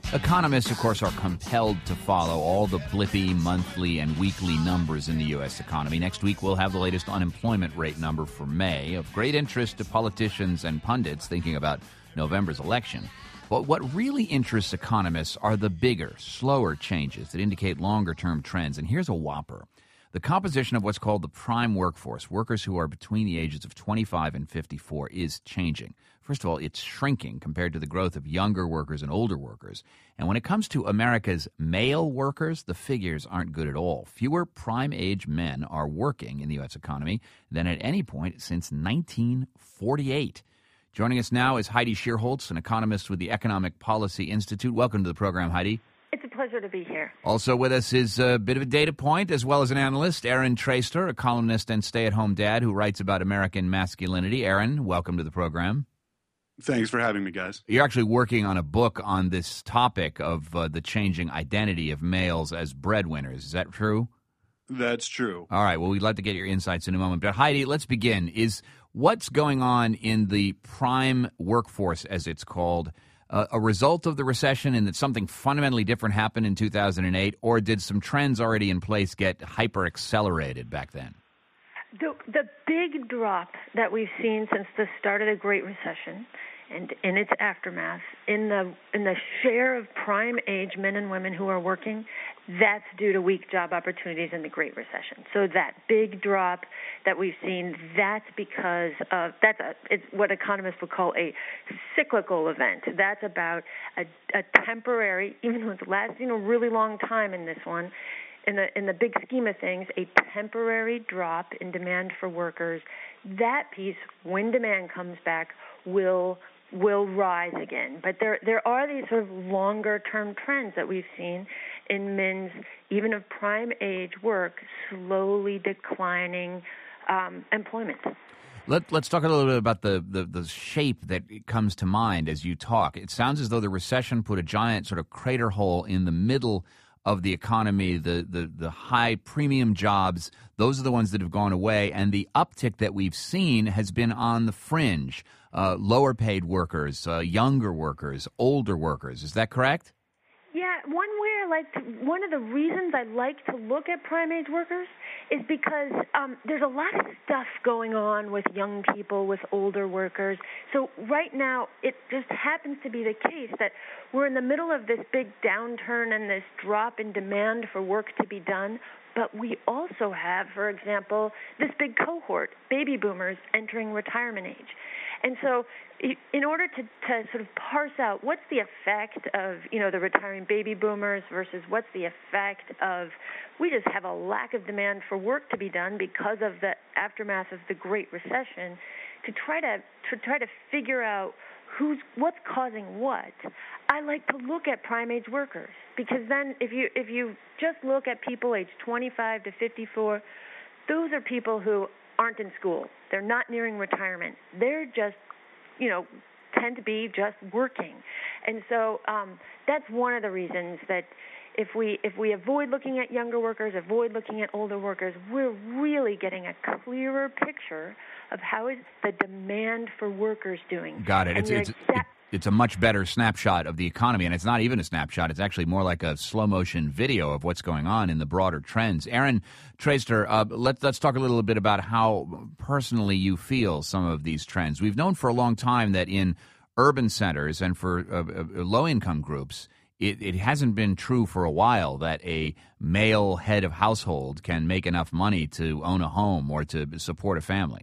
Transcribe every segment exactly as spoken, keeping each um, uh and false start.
Economists, of course, are compelled to follow all the blippy monthly and weekly numbers in the U S economy. Next week, we'll have the latest unemployment rate number for May, of great interest to politicians and pundits thinking about November's election. But what really interests economists are the bigger, slower changes that indicate longer-term trends. And here's a whopper. The composition of what's called the prime workforce, workers who are between the ages of twenty-five and fifty-four, is changing. First of all, it's shrinking compared to the growth of younger workers and older workers. And when it comes to America's male workers, the figures aren't good at all. Fewer prime-age men are working in the U S economy than at any point since nineteen forty-eight. Joining us now is Heidi Shierholz, an economist with the Economic Policy Institute. Welcome to the program, Heidi. It's a pleasure to be here. Also with us is a bit of a data point as well as an analyst, Aaron Traister, a columnist and stay-at-home dad who writes about American masculinity. Aaron, welcome to the program. Thanks for having me, guys. You're actually working on a book on this topic of uh, the changing identity of males as breadwinners. Is that true? That's true. All right. Well, we'd like to get your insights in a moment. But Heidi, let's begin. Is what's going on in the prime workforce, as it's called, Uh, a result of the recession and that something fundamentally different happened in two thousand eight, or did some trends already in place get hyper-accelerated back then? The, the big drop that we've seen since the start of the Great Recession and in its aftermath in the in the share of prime-age men and women who are working, that's due to weak job opportunities in the Great Recession. So that big drop that we've seen, that's because of that's a it's what economists would call a cyclical event. That's about a, a temporary, even though it's lasting a really long time in this one, in the in the big scheme of things, a temporary drop in demand for workers. That piece, when demand comes back, will will rise again. But there there are these sort of longer-term trends that we've seen in men's, even of prime age work, slowly declining um, employment. Let, let's talk a little bit about the, the, the shape that comes to mind as you talk. It sounds as though the recession put a giant sort of crater hole in the middle of the economy, the, the, the high premium jobs. Those are the ones that have gone away. And the uptick that we've seen has been on the fringe, uh, lower paid workers, uh, younger workers, older workers. Is that correct? Yeah, one way I like to, one of the reasons I like to look at prime age workers is because um, there's a lot of stuff going on with young people, with older workers. So right now, it just happens to be the case that we're in the middle of this big downturn and this drop in demand for work to be done. But we also have, for example, this big cohort, baby boomers entering retirement age. And so in order to, to sort of parse out what's the effect of, you know, the retiring baby boomers versus what's the effect of we just have a lack of demand for work to be done because of the aftermath of the Great Recession, to try to, to try to figure out who's what's causing what, I like to look at prime age workers, because then if you if you just look at people aged twenty-five to fifty-four, those are people who aren't in school. They're not nearing retirement. They're just, you know, tend to be just working. And so um, that's one of the reasons that if we if we avoid looking at younger workers, avoid looking at older workers, we're really getting a clearer picture of how is the demand for workers doing. Got it. And It's it's, exa- it, it's a much better snapshot of the economy, and it's not even a snapshot. It's actually more like a slow-motion video of what's going on in the broader trends. Aaron Traister, uh, let's, let's talk a little bit about how personally you feel some of these trends. We've known for a long time that in urban centers and for uh, uh, low-income groups, It, it hasn't been true for a while that a male head of household can make enough money to own a home or to support a family.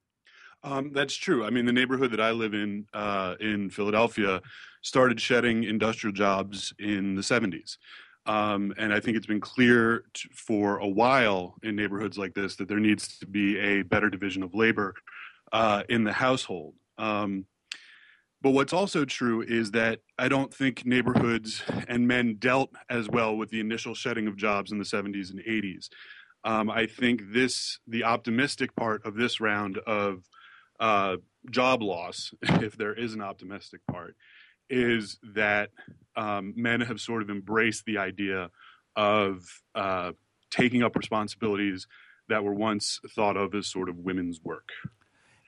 Um, that's true. I mean, the neighborhood that I live in, uh, in Philadelphia, started shedding industrial jobs in the seventies. Um, and I think it's been clear to, for a while in neighborhoods like this that there needs to be a better division of labor uh, in the household. Um, But what's also true is that I don't think neighborhoods and men dealt as well with the initial shedding of jobs in the seventies and eighties. Um, I think this, the optimistic part of this round of uh, job loss, if there is an optimistic part, is that um, men have sort of embraced the idea of uh, taking up responsibilities that were once thought of as sort of women's work.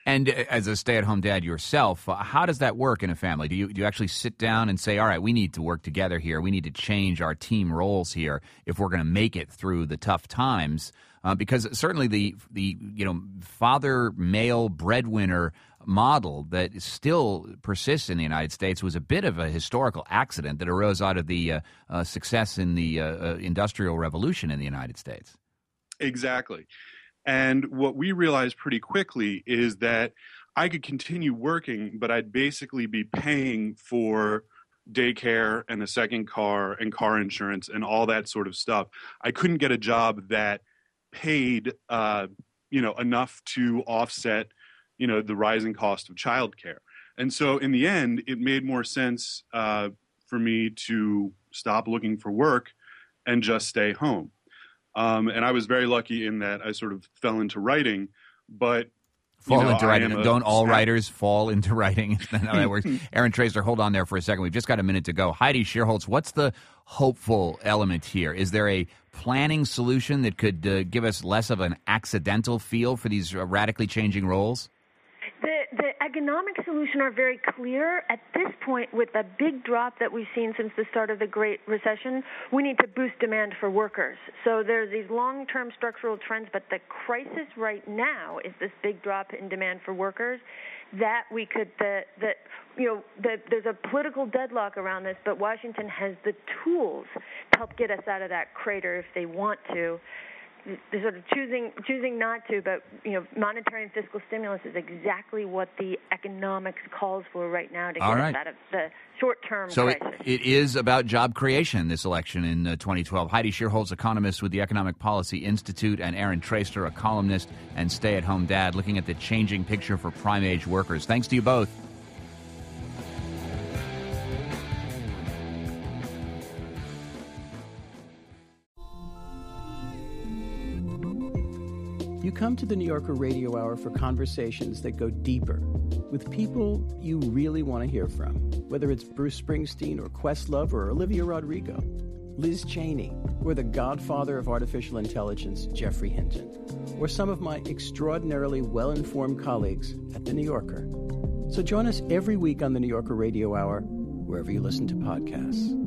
And as a stay-at-home dad yourself, uh, how does that work in a family? Do you do you actually sit down and say, all right, we need to work together here. We need to change our team roles here if we're going to make it through the tough times? Uh, because certainly the the you know father male breadwinner model that still persists in the United States was a bit of a historical accident that arose out of the uh, uh, success in the uh, uh, Industrial Revolution in the United States. Exactly. And what we realized pretty quickly is that I could continue working, but I'd basically be paying for daycare and a second car and car insurance and all that sort of stuff. I couldn't get a job that paid, uh, you know, enough to offset, you know, the rising cost of childcare. And so in the end, it made more sense uh, for me to stop looking for work and just stay home. Um, and I was very lucky in that I sort of fell into writing, but fall you know, into writing. A, Don't all writers fall into writing? Isn't that how that works? Aaron Tracer, hold on there for a second. We've just got a minute to go. Heidi Shierholz, what's the hopeful element here? Is there a planning solution that could uh, give us less of an accidental feel for these uh, radically changing roles? The, the economic solution are very clear. At this point, with the big drop that we've seen since the start of the Great Recession, we need to boost demand for workers. So there's these long-term structural trends, but the crisis right now is this big drop in demand for workers. That we could, the, the, you know, the, there's a political deadlock around this, but Washington has the tools to help get us out of that crater if they want to. They're sort of choosing choosing not to, but you know, monetary and fiscal stimulus is exactly what the economics calls for right now to get right. us out of the short-term so crisis. So it, it is about job creation, this election in uh, twenty twelve. Heidi Shierholz, economist with the Economic Policy Institute, and Aaron Tracer, a columnist and stay-at-home dad, looking at the changing picture for prime-age workers. Thanks to you both. You come to the New Yorker Radio Hour for conversations that go deeper with people you really want to hear from, whether it's Bruce Springsteen or Questlove or Olivia Rodrigo, Liz Cheney, or the godfather of artificial intelligence, Geoffrey Hinton, or some of my extraordinarily well-informed colleagues at The New Yorker. So join us every week on the New Yorker Radio Hour, wherever you listen to podcasts.